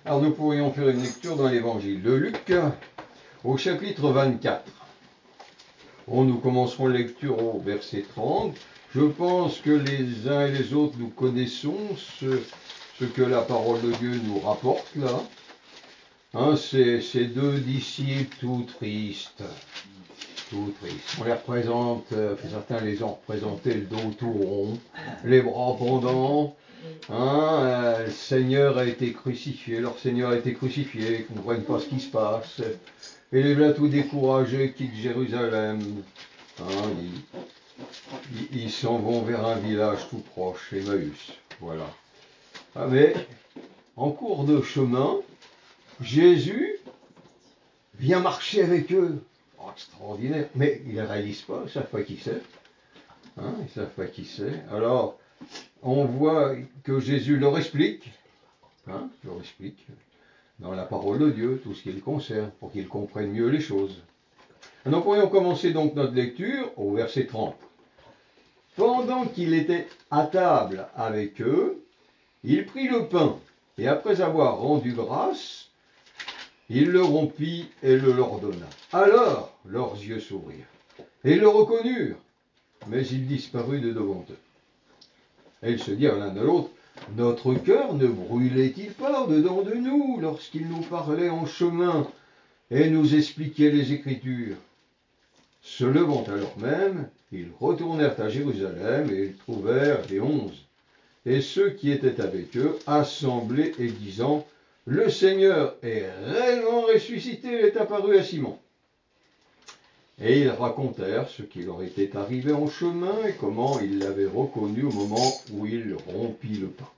Alors nous pourrions faire une lecture dans l'évangile de Luc, au chapitre 24. Bon, nous commencerons la lecture au verset 30. Je pense que les uns et les autres, nous connaissons ce que la parole de Dieu nous rapporte là. Hein, ces deux disciples tout tristes. Tout tristes. On les représente, certains les ont représentés le dos tout rond, les bras pendants. Hein, le Seigneur a été crucifié, leur Seigneur a été crucifié, ils ne comprennent pas ce qui se passe. Et les voilà tout découragés, quittent Jérusalem. Hein, ils s'en vont vers un village tout proche, Emmaüs. Voilà. Ah, mais en cours de chemin, Jésus vient marcher avec eux. Oh, extraordinaire. Mais ils ne réalisent pas, ils ne savent pas qui c'est. Hein, ils ne savent pas qui c'est. Alors, on voit que Jésus leur explique dans la parole de Dieu tout ce qui le concerne, pour qu'ils comprennent mieux les choses. Nous pourrions commencer donc notre lecture au verset 30. Pendant qu'il était à table avec eux, il prit le pain, et après avoir rendu grâce, il le rompit et le leur donna. Alors leurs yeux s'ouvrirent, et ils le reconnurent, mais il disparut de devant eux. Et ils se dirent l'un de l'autre, notre cœur ne brûlait-il pas au-dedans de nous lorsqu'il nous parlait en chemin et nous expliquait les Écritures? Se levant alors même, ils retournèrent à Jérusalem et ils trouvèrent les 11. Et ceux qui étaient avec eux, assemblés et disant, le Seigneur est réellement ressuscité et est apparu à Simon. Et ils racontèrent ce qui leur était arrivé en chemin et comment ils l'avaient reconnu au moment où il rompit le pain.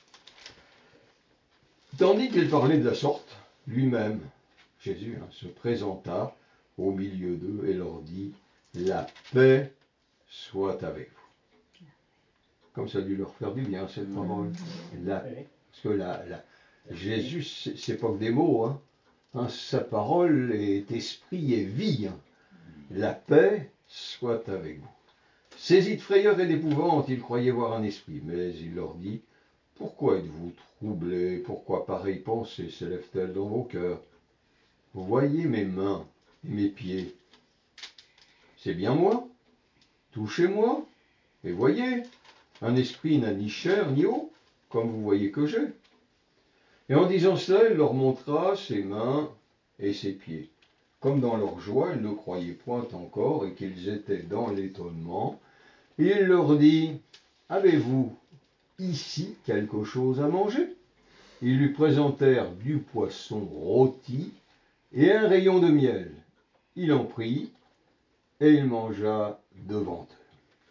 Tandis qu'il parlait de la sorte, lui-même, Jésus, se présenta au milieu d'eux et leur dit, la paix soit avec vous. Comme ça a dû leur faire du bien cette parole. Parce que Jésus, c'est pas que des mots. Sa parole est esprit et vie. La paix soit avec vous. Saisis de frayeur et d'épouvante, ils croyaient voir un esprit. Mais il leur dit, pourquoi êtes-vous troublés? Pourquoi pareille pensée s'élève-t-elle dans vos cœurs? Voyez mes mains et mes pieds. C'est bien moi. Touchez-moi et voyez. Un esprit n'a ni chair ni eau, comme vous voyez que j'ai. Et en disant cela, il leur montra ses mains et ses pieds. Comme dans leur joie, ils ne croyaient point encore et qu'ils étaient dans l'étonnement, il leur dit, avez-vous ici quelque chose à manger? Ils lui présentèrent du poisson rôti et un rayon de miel. Il en prit et il mangea devant eux.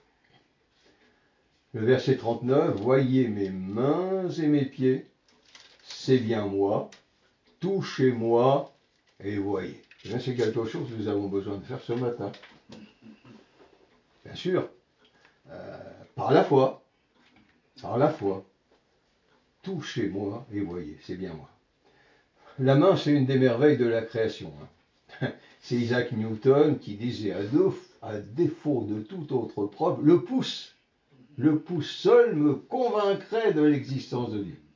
Le verset 39, voyez mes mains et mes pieds, c'est bien moi, touchez-moi et voyez. Et c'est quelque chose que nous avons besoin de faire ce matin. Bien sûr, par la foi, touchez-moi et voyez, c'est bien moi. La main, c'est une des merveilles de la création. C'est Isaac Newton qui disait, à défaut de toute autre preuve, le pouce seul me convaincrait de l'existence de Dieu.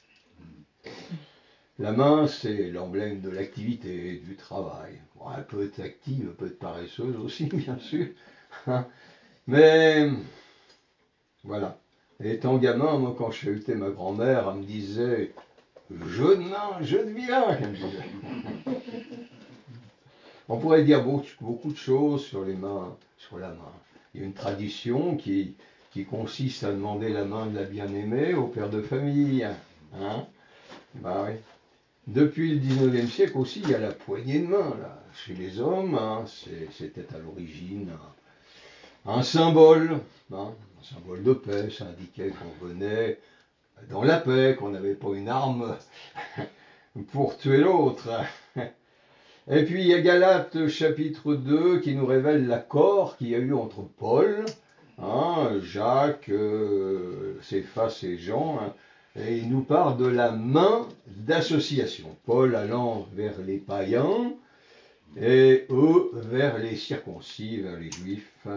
La main, c'est l'emblème de l'activité, du travail. Bon, elle peut être active, elle peut être paresseuse aussi, bien sûr. Mais, voilà. Étant gamin, moi, quand je chahutais ma grand-mère, elle me disait « jeu de main, jeu de vilain », qu'elle me disait. On pourrait dire beaucoup de choses sur les mains, sur la main. Il y a une tradition qui consiste à demander la main de la bien-aimée au père de famille. Hein? Bah oui. Depuis le 19e siècle aussi, il y a la poignée de main là, chez les hommes. C'était à l'origine un symbole de paix. Ça indiquait qu'on venait dans la paix, qu'on n'avait pas une arme pour tuer l'autre. Et puis il y a Galates chapitre 2 qui nous révèle l'accord qu'il y a eu entre Paul, Jacques, Céphas et Jean, et il nous parle de la main d'association. Paul allant vers les païens et eux vers les circoncis, vers les juifs.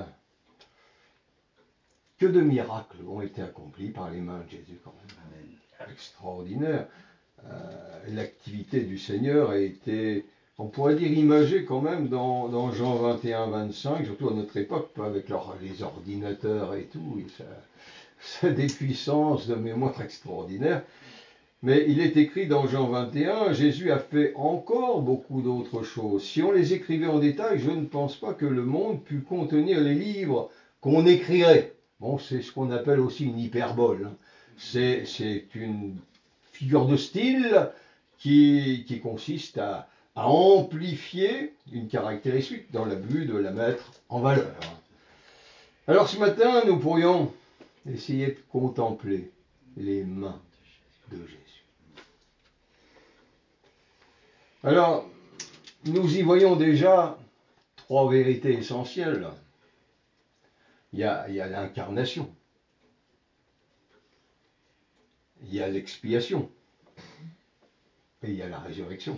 Que de miracles ont été accomplis par les mains de Jésus quand même. Amen. Extraordinaire. l'activité du Seigneur a été, on pourrait dire, imagée quand même dans Jean 21-25, surtout à notre époque, avec les ordinateurs et tout, et ça a des puissances de mémoire extraordinaires. Mais il est écrit dans Jean 21, Jésus a fait encore beaucoup d'autres choses. Si on les écrivait en détail, je ne pense pas que le monde pût contenir les livres qu'on écrirait. Bon, c'est ce qu'on appelle aussi une hyperbole. C'est une figure de style qui consiste à amplifier une caractéristique dans le but de la mettre en valeur. Alors ce matin, nous pourrions essayer de contempler les mains de Jésus. Alors, nous y voyons déjà trois vérités essentielles. Il y a l'incarnation, il y a l'expiation et il y a la résurrection.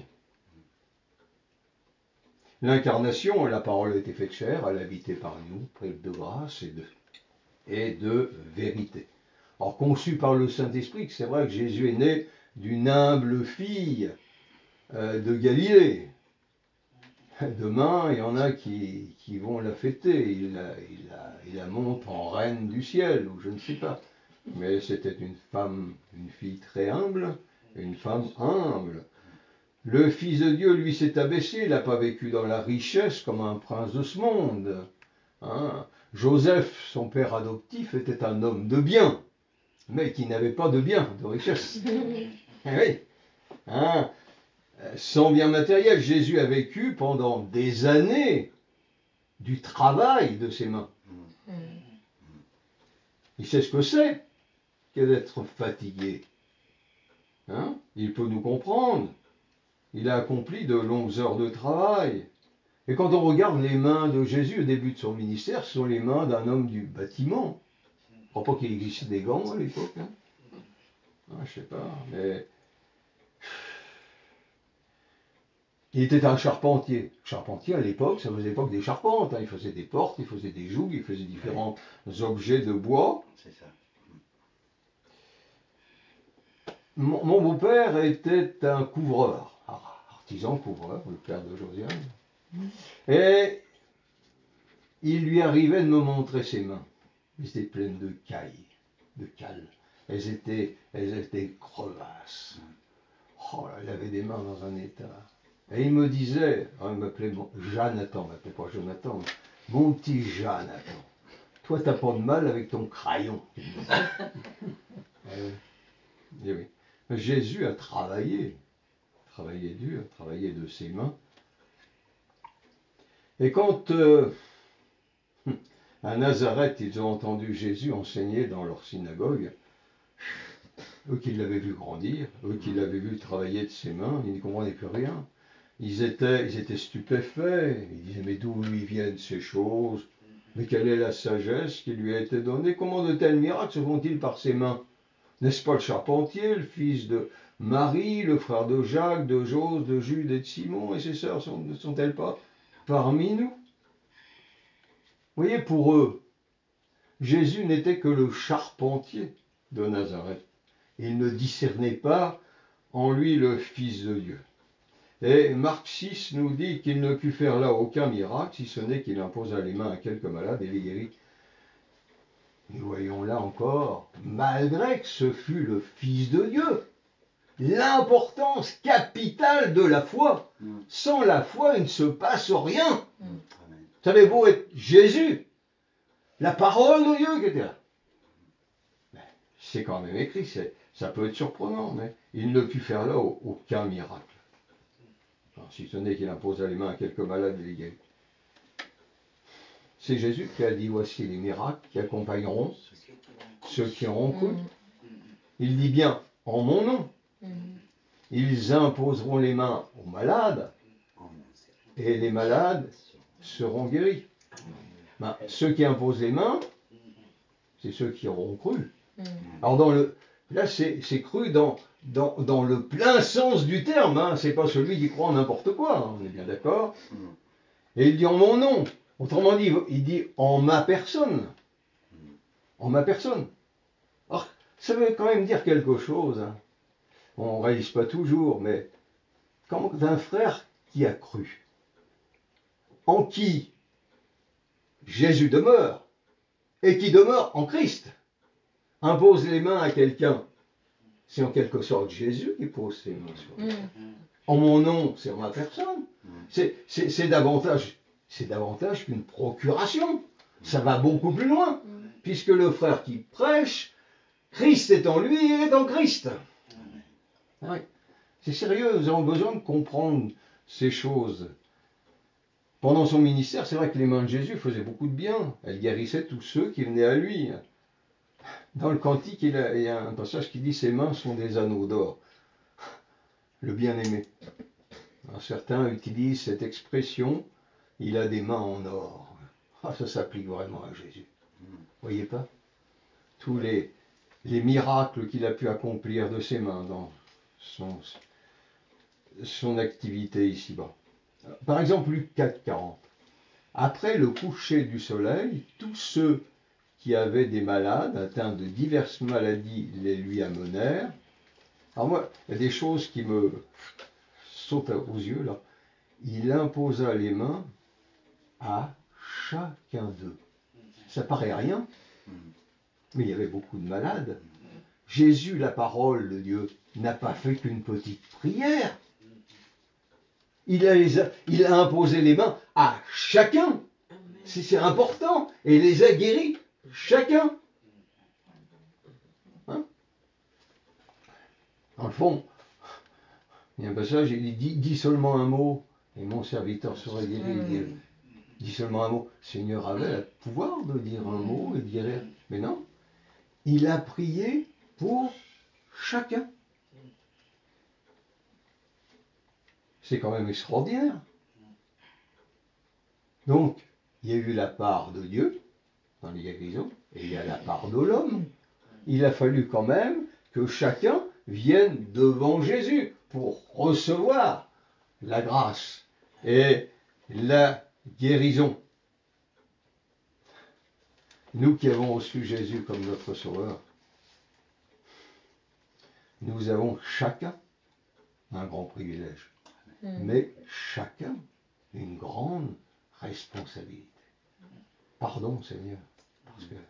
L'incarnation, la parole a été faite chair, elle a habité par nous, preuve de grâce et de vérité. Alors, conçu par le Saint-Esprit, c'est vrai que Jésus est né d'une humble fille de Galilée. Demain, il y en a qui vont la fêter. Il la monte en reine du ciel, ou je ne sais pas. Mais c'était une fille très humble, une femme humble. Le Fils de Dieu, lui, s'est abaissé. Il n'a pas vécu dans la richesse comme un prince de ce monde. Hein. Joseph, son père adoptif, était un homme de bien, mais qui n'avait pas de bien, de richesse. Eh oui. Hein. Sans bien matériel, Jésus a vécu pendant des années du travail de ses mains. Il sait ce que c'est que d'être fatigué. Hein? Il peut nous comprendre. Il a accompli de longues heures de travail. Et quand on regarde les mains de Jésus au début de son ministère, ce sont les mains d'un homme du bâtiment. Je ne crois pas qu'il existait des gants à l'époque. Hein? Je ne sais pas, mais... Il était un charpentier. Charpentier, à l'époque, ça ne faisait pas que des charpentes. Hein. Il faisait des portes, il faisait des jougs, il faisait différents objets de bois. C'est ça. Mon beau-père était un couvreur, artisan couvreur, le père de Josiane. Et il lui arrivait de me montrer ses mains. Elles étaient pleines de cailles, de cales. Elles étaient crevasses. Oh là, il avait des mains dans un état. Et il me disait, il m'appelait Jonathan, il ne m'appelait pas Jonathan, mais mon petit Jonathan, toi t'as pas de mal avec ton crayon. Et oui. Jésus a travaillé dur, travaillé de ses mains. Et quand à Nazareth, ils ont entendu Jésus enseigner dans leur synagogue, eux qui l'avaient vu grandir, eux qui l'avaient vu travailler de ses mains, ils n'y comprenaient plus rien. Ils étaient stupéfaits, ils disaient mais d'où lui viennent ces choses? Mais quelle est la sagesse qui lui a été donnée? Comment de tels miracles se font-ils par ses mains? N'est-ce pas le charpentier, le fils de Marie, le frère de Jacques, de Jose, de Jude et de Simon, et ses sœurs ne sont-elles pas parmi nous? Vous voyez, pour eux, Jésus n'était que le charpentier de Nazareth. Il ne discernait pas en lui le Fils de Dieu. Et Marc 6 nous dit qu'il ne put faire là aucun miracle, si ce n'est qu'il imposa les mains à quelques malades et les guérit. Nous voyons là encore, malgré que ce fût le Fils de Dieu, l'importance capitale de la foi. Sans la foi, il ne se passe rien. Vous savez, beau être Jésus, la parole de Dieu qui était là. C'est quand même écrit, ça peut être surprenant, mais il ne put faire là aucun miracle. Enfin, si ce n'est qu'il imposa les mains à quelques malades et les guérit. C'est Jésus qui a dit, voici les miracles qui accompagneront ceux qui auront cru. Il dit bien, en mon nom. Ils imposeront les mains aux malades et les malades seront guéris. Ben, ceux qui imposent les mains, c'est ceux qui auront cru. Alors là, c'est cru dans le plein sens du terme. Hein. C'est pas celui qui croit en n'importe quoi. Hein. On est bien d'accord. Et il dit en mon nom. Autrement dit, il dit en ma personne. En ma personne. Alors, ça veut quand même dire quelque chose. Hein. on ne réalise pas toujours, mais quand un frère qui a cru, en qui Jésus demeure, et qui demeure en Christ, impose les mains à quelqu'un, c'est en quelque sorte Jésus qui pose ses mains sur lui. En mon nom, c'est en ma personne. C'est davantage qu'une procuration. Ça va beaucoup plus loin, puisque le frère qui prêche, Christ est en lui et il est en Christ. Ah oui. C'est sérieux, nous avons besoin de comprendre ces choses. Pendant son ministère, c'est vrai que les mains de Jésus faisaient beaucoup de bien. Elles guérissaient tous ceux qui venaient à lui. Dans le Cantique, il y a un passage qui dit « Ses mains sont des anneaux d'or ». Le bien-aimé. Certains utilisent cette expression « il a des mains en or ». Ah, ça s'applique vraiment à Jésus. Voyez pas? Tous les miracles qu'il a pu accomplir de ses mains dans son activité ici-bas. Par exemple, Luc 4, 40. Après le coucher du soleil, tous ceux qui avaient des malades atteints de diverses maladies les lui amenèrent. Alors moi, il y a des choses qui me sautent aux yeux là. Il imposa les mains à chacun d'eux. Ça paraît rien, mais il y avait beaucoup de malades. Jésus, la parole de Dieu, n'a pas fait qu'une petite prière. Il a imposé les mains à chacun. C'est important. Et les a guéris, chacun. Hein? Dans le fond, il y a un passage, il dit, dis seulement un mot, et mon serviteur sera guéri. Dis seulement un mot. Le Seigneur avait le pouvoir de dire un mot et de guérir. Mais non, il a prié pour chacun. C'est quand même extraordinaire. Donc, il y a eu la part de Dieu dans les guérisons, et il y a la part de l'homme. Il a fallu quand même que chacun vienne devant Jésus pour recevoir la grâce et la guérison. Nous qui avons reçu Jésus comme notre Sauveur, nous avons chacun un grand privilège, mais chacun une grande responsabilité. Pardon, Seigneur, parce que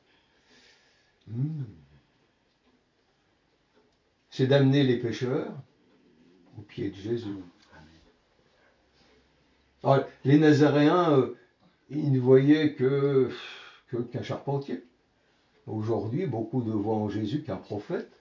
c'est d'amener les pécheurs au pied de Jésus. Alors, les Nazaréens, ils ne voyaient qu'un charpentier. Aujourd'hui, beaucoup ne voient en Jésus qu'un prophète.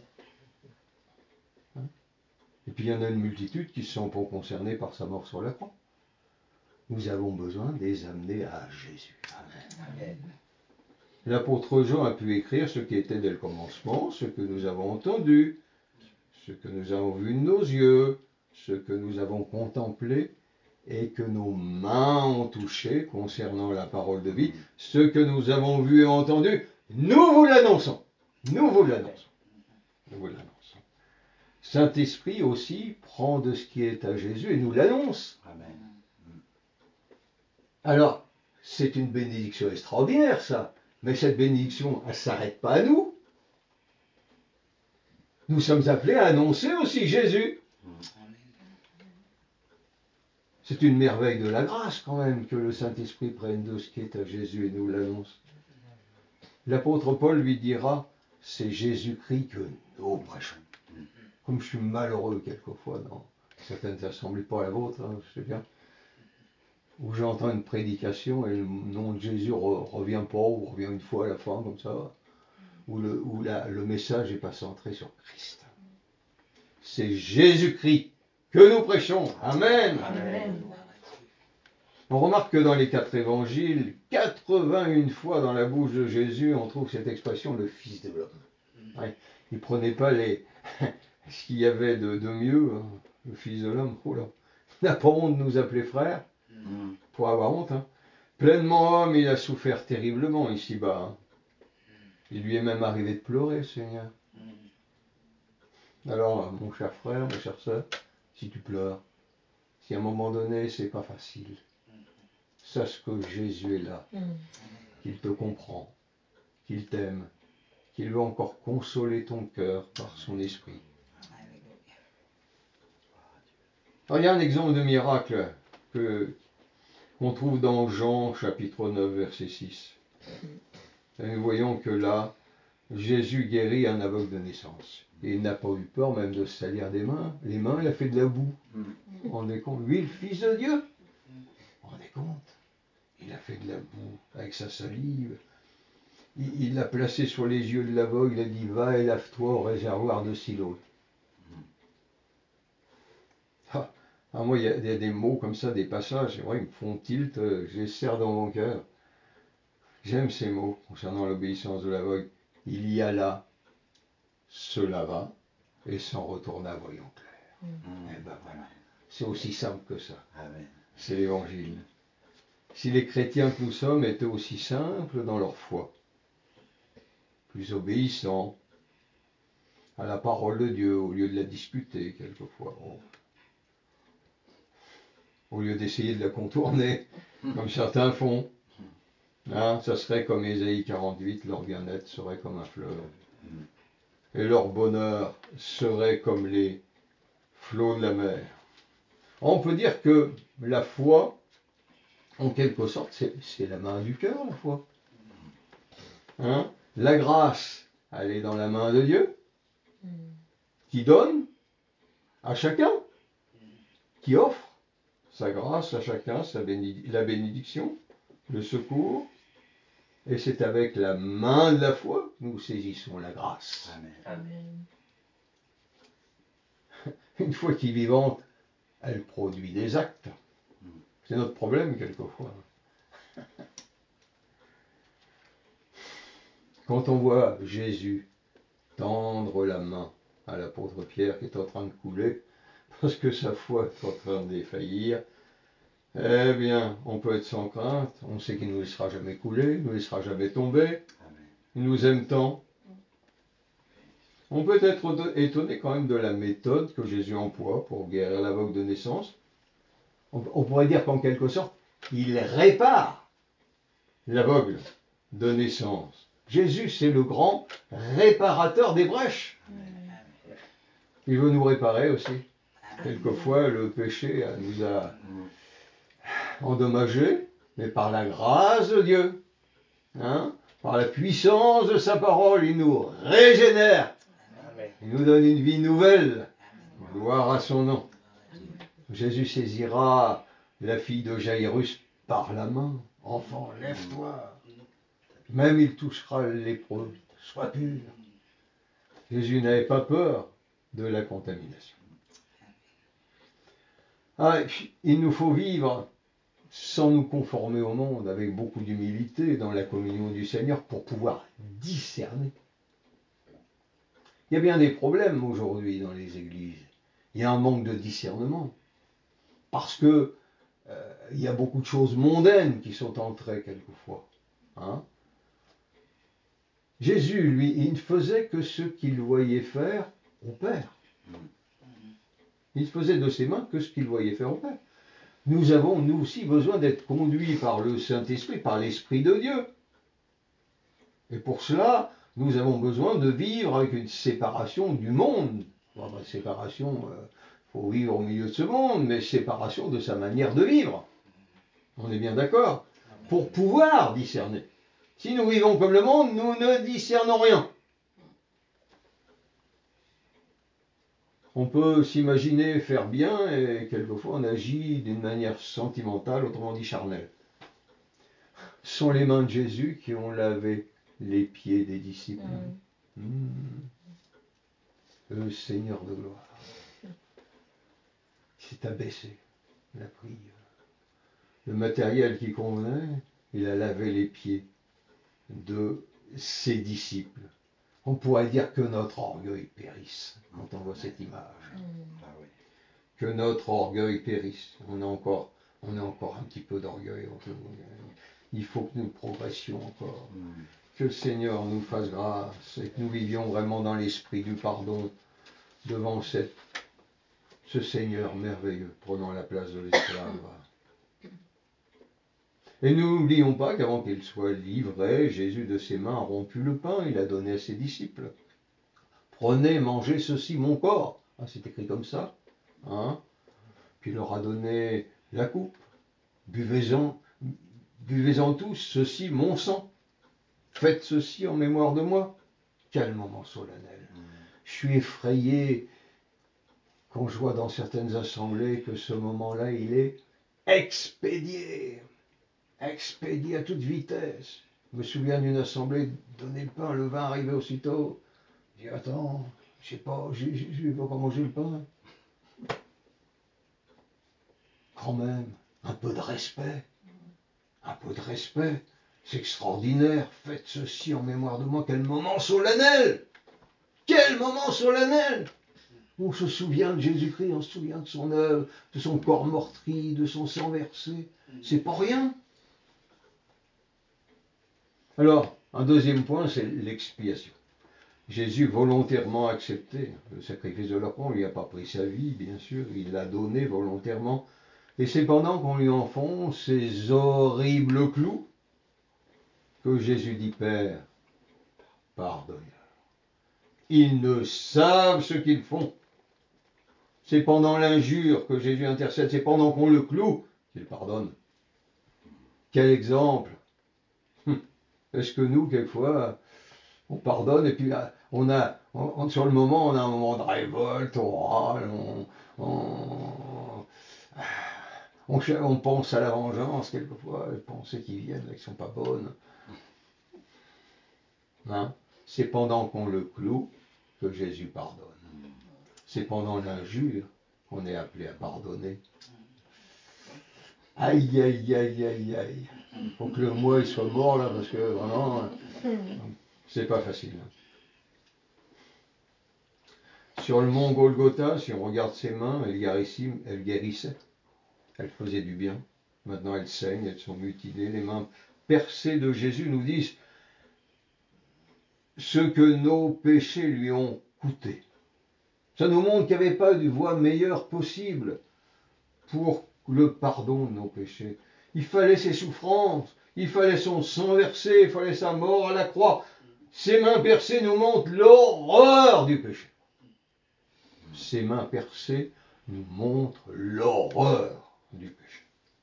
Et puis il y en a une multitude qui ne sont pas concernés par sa mort sur la croix. Nous avons besoin de les amener à Jésus. Amen. L'apôtre Jean a pu écrire ce qui était dès le commencement, ce que nous avons entendu, ce que nous avons vu de nos yeux, ce que nous avons contemplé et que nos mains ont touché concernant la parole de vie, ce que nous avons vu et entendu, nous vous l'annonçons. Nous vous l'annonçons. Nous vous l'annonçons. Saint-Esprit aussi prend de ce qui est à Jésus et nous l'annonce. Amen. Alors, c'est une bénédiction extraordinaire, ça. Mais cette bénédiction, elle ne s'arrête pas à nous. Nous sommes appelés à annoncer aussi Jésus. C'est une merveille de la grâce quand même que le Saint-Esprit prenne de ce qui est à Jésus et nous l'annonce. L'apôtre Paul lui dira, c'est Jésus-Christ que nous prêchons. Comme je suis malheureux quelquefois dans certaines assemblées, pas la vôtre, hein, je sais bien, où j'entends une prédication et le nom de Jésus revient pas, ou revient une fois à la fin, comme ça, où le message n'est pas centré sur Christ. C'est Jésus-Christ que nous prêchons. Amen. Amen. On remarque que dans les 4 évangiles, 81 fois dans la bouche de Jésus, on trouve cette expression, le Fils de l'homme. Ouais. Il ne prenait pas ce qu'il y avait de mieux, hein, le Fils de l'homme. Oh là, il n'a pas honte de nous appeler frères, pour avoir honte. Hein. Pleinement homme, il a souffert terriblement ici-bas. Hein. Il lui est même arrivé de pleurer, Seigneur. Alors, mon cher frère, ma chère sœur, si tu pleures, si à un moment donné, c'est pas facile, sache que Jésus est là, qu'il te comprend, qu'il t'aime, qu'il veut encore consoler ton cœur par son esprit. Alors, il y a un exemple de miracle qu'on trouve dans Jean chapitre 9 verset 6. Et nous voyons que là, Jésus guérit un aveugle de naissance. Et il n'a pas eu peur même de se salir des mains. Les mains, il a fait de la boue. Vous vous rendez compte? Lui, le Fils de Dieu. Vous vous rendez compte? Il a fait de la boue avec sa salive. Il l'a placé sur les yeux de l'aveugle. Il a dit, va et lave-toi au réservoir de Siloé. Moi, il y a des mots comme ça, des passages, ils me font tilt, je les serre dans mon cœur. J'aime ces mots concernant l'obéissance de l'aveugle. Il y alla, se lava et s'en retourna voyant clair. Et ben voilà, c'est aussi simple que ça. Amen. C'est l'évangile. Si les chrétiens que nous sommes étaient aussi simples dans leur foi, plus obéissants à la parole de Dieu au lieu de la discuter quelquefois, au lieu d'essayer de la contourner, comme certains font, hein, ça serait comme Ésaïe 48, leur bien-être serait comme un fleuve. Et leur bonheur serait comme les flots de la mer. On peut dire que la foi, en quelque sorte, c'est la main du cœur, la foi. Hein? La grâce, elle est dans la main de Dieu, qui donne à chacun, qui offre sa grâce à chacun, la bénédiction, le secours. Et c'est avec la main de la foi que nous saisissons la grâce. Amen. Amen. Une foi qui est vivante, elle produit des actes. C'est notre problème quelquefois. Quand on voit Jésus tendre la main à l'apôtre Pierre qui est en train de couler, parce que sa foi est en train de défaillir, eh bien, on peut être sans crainte, on sait qu'il ne nous laissera jamais couler, il ne nous laissera jamais tomber, il nous aime tant. On peut être étonné quand même de la méthode que Jésus emploie pour guérir l'aveugle de naissance. On pourrait dire qu'en quelque sorte, il répare l'aveugle de naissance. Jésus, c'est le grand réparateur des brèches. Il veut nous réparer aussi. Quelquefois, le péché nous a endommagés, mais par la grâce de Dieu, hein, par la puissance de sa parole, il nous régénère. Il nous donne une vie nouvelle. Gloire à son nom. Jésus saisira la fille de Jaïrus par la main. Enfant, lève-toi. Même il touchera le lépreux. Sois pur. Jésus n'avait pas peur de la contamination. Il nous faut vivre sans nous conformer au monde, avec beaucoup d'humilité dans la communion du Seigneur pour pouvoir discerner. Il y a bien des problèmes aujourd'hui dans les églises. Il y a un manque de discernement. Parce que il y a beaucoup de choses mondaines qui sont entrées quelquefois. Hein? Jésus, lui, il ne faisait que ce qu'il voyait faire au Père. Il ne faisait de ses mains que ce qu'il voyait faire au Père. Nous avons, nous aussi, besoin d'être conduits par le Saint-Esprit, par l'Esprit de Dieu. Et pour cela, nous avons besoin de vivre avec une séparation du monde. Séparation, il faut vivre au milieu de ce monde, mais séparation de sa manière de vivre. On est bien d'accord? Pour pouvoir discerner. Si nous vivons comme le monde, nous ne discernons rien. On peut s'imaginer faire bien et quelquefois on agit d'une manière sentimentale, autrement dit charnelle. Ce sont les mains de Jésus qui ont lavé les pieds des disciples. Le Seigneur de gloire s'est abaissé, il a pris le matériel qui convenait, il a lavé les pieds de ses disciples. On pourrait dire que notre orgueil périsse quand on voit cette image. Que notre orgueil périsse. On a encore un petit peu d'orgueil. Il faut que nous progressions encore. Que le Seigneur nous fasse grâce et que nous vivions vraiment dans l'esprit du pardon devant ce Seigneur merveilleux prenant la place de l'esclave. Et n'oublions pas qu'avant qu'il soit livré, Jésus de ses mains a rompu le pain, il a donné à ses disciples. Prenez, mangez ceci mon corps. C'est écrit comme ça. Hein? Puis il leur a donné la coupe. Buvez-en tous, ceci mon sang. Faites ceci en mémoire de moi. Quel moment solennel. Je suis effrayé quand je vois dans certaines assemblées que ce moment-là, il est expédié à toute vitesse. Je me souviens d'une assemblée, donner le pain, le vin arrivait aussitôt. Je dis, attends, je sais pas, je vais pas manger le pain. Quand même, un peu de respect. C'est extraordinaire. Faites ceci en mémoire de moi. Quel moment solennel! Quel moment solennel! On se souvient de Jésus-Christ, on se souvient de son œuvre, de son corps meurtri, de son sang versé. C'est pas rien. Alors, un deuxième point, c'est l'expiation. Jésus volontairement accepté le sacrifice de l'enfant. Il n'a pas pris sa vie, bien sûr, il l'a donné volontairement. Et c'est pendant qu'on lui enfonce ces horribles clous que Jésus dit, Père, pardonne-leur. Ils ne savent ce qu'ils font. C'est pendant l'injure que Jésus intercède, c'est pendant qu'on le cloue qu'il pardonne. Quel exemple! Est-ce que nous, quelquefois, on pardonne et puis sur le moment, on a un moment de révolte, on râle, on pense à la vengeance, quelquefois, les pensées qui viennent, qui ne sont pas bonnes. Hein? C'est pendant qu'on le cloue que Jésus pardonne. C'est pendant l'injure qu'on est appelé à pardonner. Aïe, aïe, aïe, aïe, aïe. Il faut que le moi il soit mort là, parce que vraiment, c'est pas facile. Sur le mont Golgotha, si on regarde ses mains, elle guérissait. Elle faisait du bien. Maintenant, elles saignent, elles sont mutilées. Les mains percées de Jésus nous disent ce que nos péchés lui ont coûté. Ça nous montre qu'il n'y avait pas de voie meilleure possible pour le pardon de nos péchés. Il fallait ses souffrances, il fallait son sang versé, il fallait sa mort à la croix. Ses mains percées nous montrent l'horreur du péché. Ses mains percées nous montrent l'horreur du péché.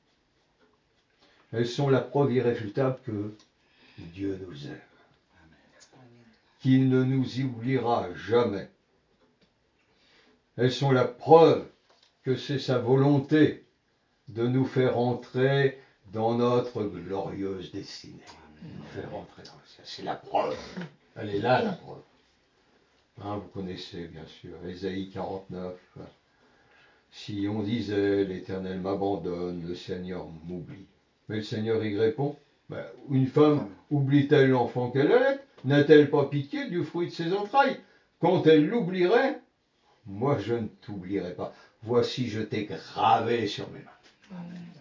Elles sont la preuve irréfutable que Dieu nous aime, qu'il ne nous oubliera jamais. Elles sont la preuve que c'est sa volonté de nous faire entrer dans notre glorieuse destinée. Nous faire entrer dans le ciel. C'est la preuve. Elle est là, la preuve. Hein, vous connaissez bien sûr Ésaïe 49. Si on disait l'Éternel m'abandonne, le Seigneur m'oublie. Mais le Seigneur y répond, une femme oublie-t-elle l'enfant qu'elle allait? N'a-t-elle pas pitié du fruit de ses entrailles? Quand elle l'oublierait, moi je ne t'oublierai pas. Voici, je t'ai gravé sur mes mains.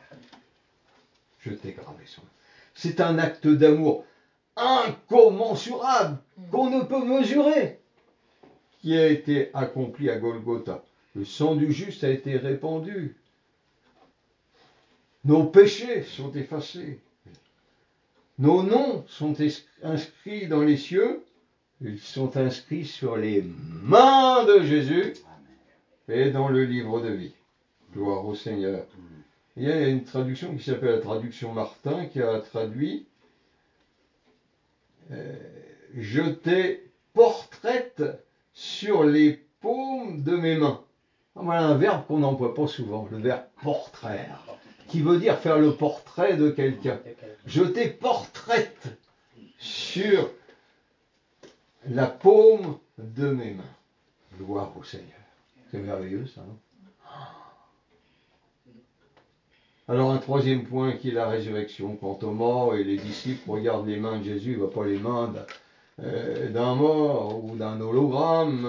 Je t'ai gravé sur mes mains. C'est un acte d'amour incommensurable qu'on ne peut mesurer, qui a été accompli à Golgotha. Le sang du juste a été répandu. Nos péchés sont effacés. Nos noms sont inscrits dans les cieux. Ils sont inscrits sur les mains de Jésus et dans le livre de vie. Gloire au Seigneur. Il y a une traduction qui s'appelle la traduction Martin qui a traduit je t'ai portraite sur les paumes de mes mains. Voilà un verbe qu'on n'emploie pas souvent, le verbe portrait, qui veut dire faire le portrait de quelqu'un. Je t'ai portraite sur la paume de mes mains. Gloire au Seigneur. C'est merveilleux ça, non? Alors un troisième point qui est la résurrection. Quand Thomas et les disciples regardent les mains de Jésus, ils ne voient pas les mains d'un mort ou d'un hologramme,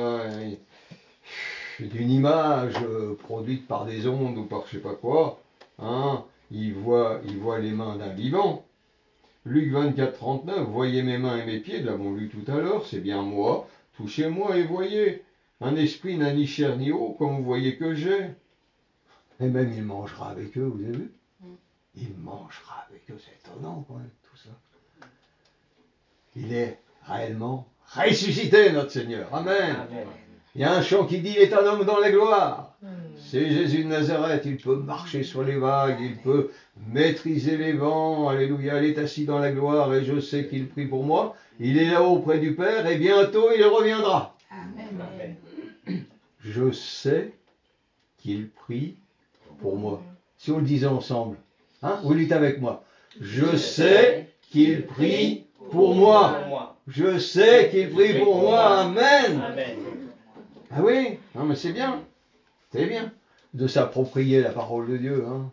d'une image produite par des ondes ou par je ne sais pas quoi. Hein, ils voient les mains d'un vivant. Luc 24, 39, voyez mes mains et mes pieds, nous l'avons lu tout à l'heure, c'est bien moi, touchez-moi et voyez. Un esprit n'a ni chair ni eau, comme vous voyez que j'ai. Et même il mangera avec eux, vous avez vu? Il mangera avec eux, c'est étonnant quand même tout ça. Il est réellement ressuscité, notre Seigneur. Amen. Amen. Il y a un chant qui dit, il est un homme dans la gloire. C'est Jésus de Nazareth, il peut marcher sur les vagues, il peut maîtriser les vents, alléluia, il est assis dans la gloire et je sais qu'il prie pour moi. Il est là-haut auprès du Père et bientôt il reviendra. Amen. Je sais qu'il prie pour moi. Si on le disait ensemble, hein, vous dites avec moi. Je sais qu'il prie pour moi. Je sais qu'il prie pour moi. Amen. Amen. Ah oui, non mais c'est bien de s'approprier la parole de Dieu. Hein.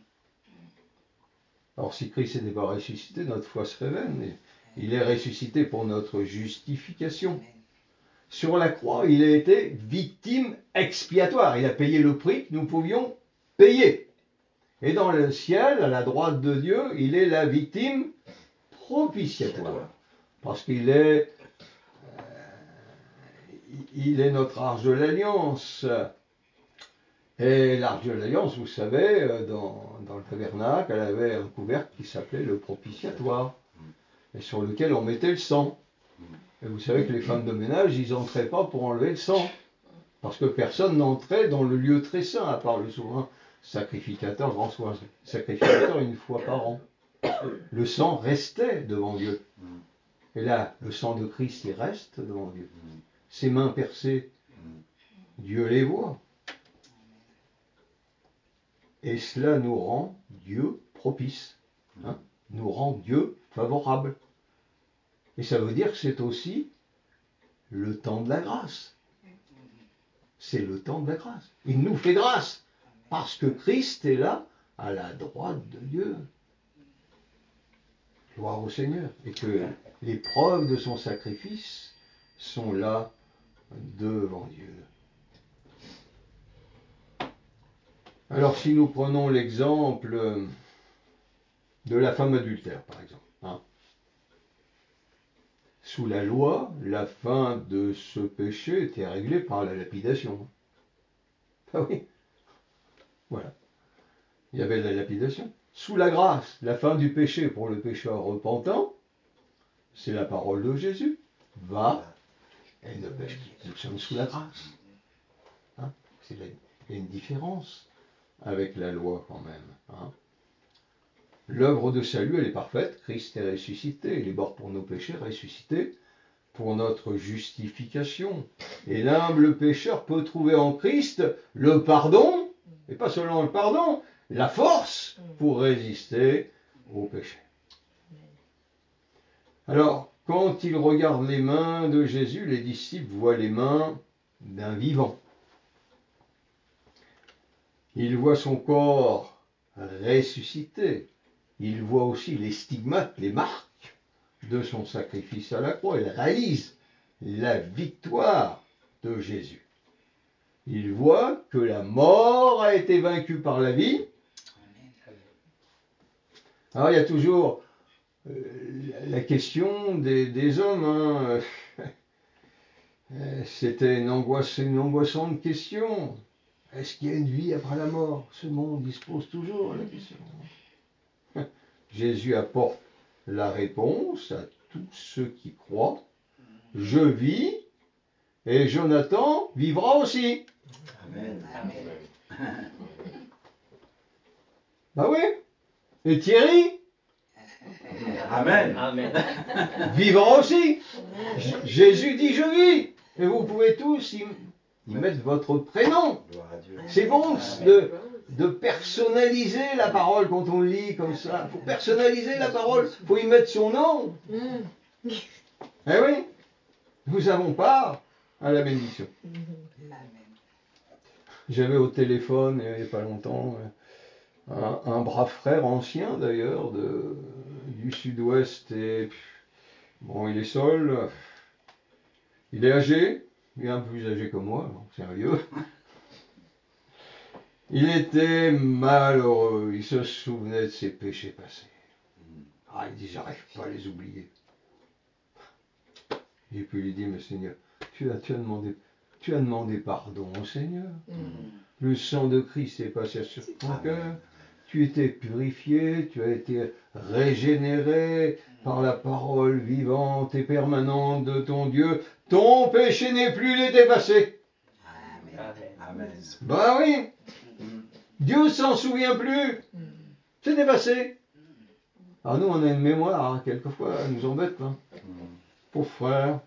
Alors si Christ n'était pas ressuscité, notre foi se révèle. Il est ressuscité pour notre justification. Sur la croix, il a été victime expiatoire. Il a payé le prix que nous pouvions payer. Et dans le ciel, à la droite de Dieu, il est la victime propitiatoire. Parce qu'il est, notre arche de l'alliance. Et l'arche de l'alliance, vous savez, dans le tabernacle, elle avait un couvercle qui s'appelait le propitiatoire, et sur lequel on mettait le sang. Et vous savez que les femmes de ménage, ils n'entraient pas pour enlever le sang, parce que personne n'entrait dans le lieu très saint, à part le souverain sacrificateur, grand souverain sacrificateur, une fois par an. Le sang restait devant Dieu. Et là, le sang de Christ, il reste devant Dieu. Ses mains percées, Dieu les voit. Et cela nous rend Dieu propice, hein, nous rend Dieu favorable. Et ça veut dire que c'est aussi le temps de la grâce. C'est le temps de la grâce. Il nous fait grâce parce que Christ est là à la droite de Dieu. Gloire au Seigneur. Et que les preuves de son sacrifice sont là devant Dieu. Alors si nous prenons l'exemple de la femme adultère, par exemple. Hein. Sous la loi, la fin de ce péché était réglée par la lapidation. Ah oui, voilà. Il y avait la lapidation. Sous la grâce, la fin du péché pour le pécheur repentant, c'est la parole de Jésus. Va et ne pêche plus. Nous sommes sous la grâce. Hein. Il y a une différence avec la loi quand même. Hein. L'œuvre de salut, elle est parfaite. Christ est ressuscité. Il est mort pour nos péchés, ressuscité pour notre justification. Et l'humble pécheur peut trouver en Christ le pardon, et pas seulement le pardon, la force pour résister au péché. Alors, quand ils regardent les mains de Jésus, les disciples voient les mains d'un vivant. Ils voient son corps ressuscité. Ils voient aussi les stigmates, les marques de son sacrifice à la croix. Ils réalisent la victoire de Jésus. Ils voient que la mort a été vaincue par la vie. Alors il y a toujours la question des hommes. Hein. C'était une angoissante question. Est-ce qu'il y a une vie après la mort? Ce monde, il se pose toujours la question. Jésus apporte la réponse à tous ceux qui croient. Je vis et Jonathan vivra aussi. Amen. Amen. Bah oui. Et Thierry Amen. Amen. vivra aussi. Jésus dit je vis. Et vous pouvez tous y mettre votre prénom. C'est bon de personnaliser la parole quand on lit comme ça. Il faut personnaliser la parole. Il faut y mettre son nom. Eh oui. Nous avons part à la bénédiction. J'avais au téléphone, il n'y a pas longtemps, un brave frère ancien d'ailleurs, du sud-ouest. Et bon, il est seul, il est âgé, il est un peu plus âgé que moi, sérieux. Il était malheureux, il se souvenait de ses péchés passés. Ah, il dit, j'arrive pas à les oublier. Et puis il lui dit, mais Seigneur, tu as demandé pardon au Seigneur. Le sang de Christ est passé sur ton cœur. Tu étais purifié, tu as été régénéré par la parole vivante et permanente de ton Dieu. Ton péché n'est plus, il était passé. Amen. Ben oui. Dieu s'en souvient plus. C'est dépassé. Alors nous, on a une mémoire, hein, quelquefois, elle nous embête. Hein. Pauvre frère.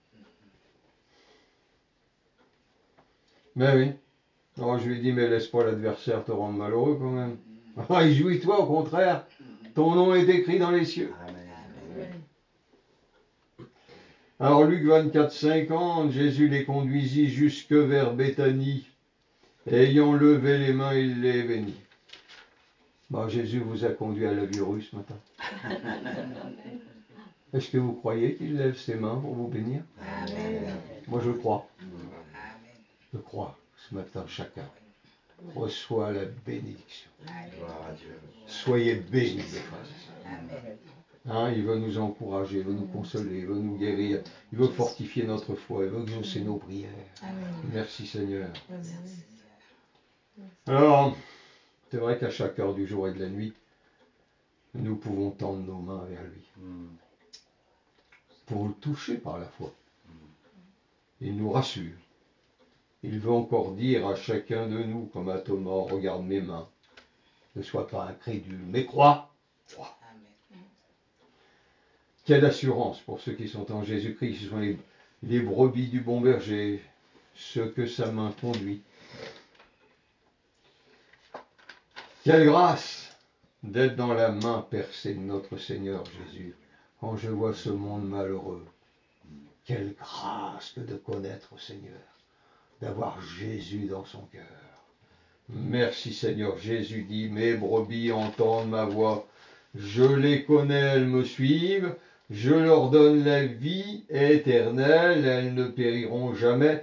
Mais oui. Alors je lui ai dit, mais laisse pas l'adversaire te rendre malheureux quand même. Réjouis-toi, au contraire. Ton nom est écrit dans les cieux. Amen. Alors Luc 24, 50, Jésus les conduisit jusque vers Béthanie. Et ayant levé les mains, il les bénit. Bon, Jésus vous a conduit à la vie russe ce matin. Est-ce que vous croyez qu'il lève ses mains pour vous bénir? Amen. Moi je crois. Je crois. Ce matin, chacun reçoit la bénédiction. Gloire à Dieu. Soyez bénis, mes frères et sœurs. Hein, il veut nous encourager, il veut nous consoler, il veut nous guérir, il veut fortifier notre foi, il veut exaucer nos prières. Merci Seigneur. Alors, c'est vrai qu'à chaque heure du jour et de la nuit, nous pouvons tendre nos mains vers lui pour le toucher par la foi. Il nous rassure. Il veut encore dire à chacun de nous, comme à Thomas, regarde mes mains, ne sois pas incrédule, mais crois. Crois. Quelle assurance pour ceux qui sont en Jésus-Christ, ce sont les brebis du bon berger, ceux que sa main conduit. Quelle grâce d'être dans la main percée de notre Seigneur Jésus, quand je vois ce monde malheureux. Quelle grâce que de connaître le Seigneur, d'avoir Jésus dans son cœur. Merci Seigneur. Jésus dit, mes brebis entendent ma voix, je les connais, elles me suivent, je leur donne la vie éternelle, elles ne périront jamais,